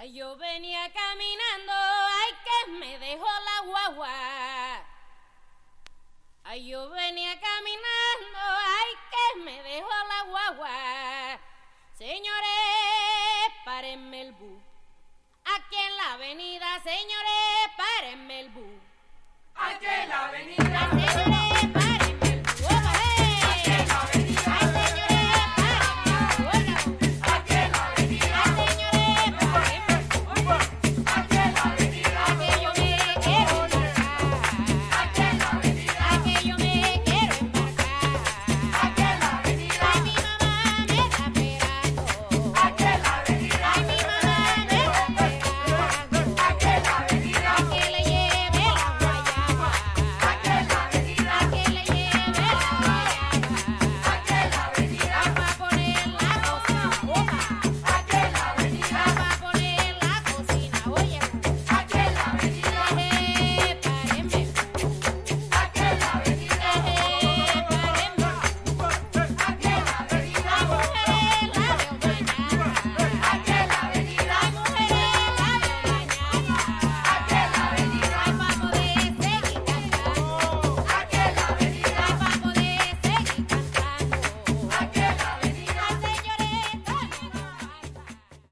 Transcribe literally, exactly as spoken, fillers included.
Ay, yo venía caminando, ay, que me dejó la guagua. Ay, yo venía caminando, ay, que me dejó la guagua. Señores, párenme el bus. Aquí en la avenida, señores, párenme el bus. Aquí en la avenida.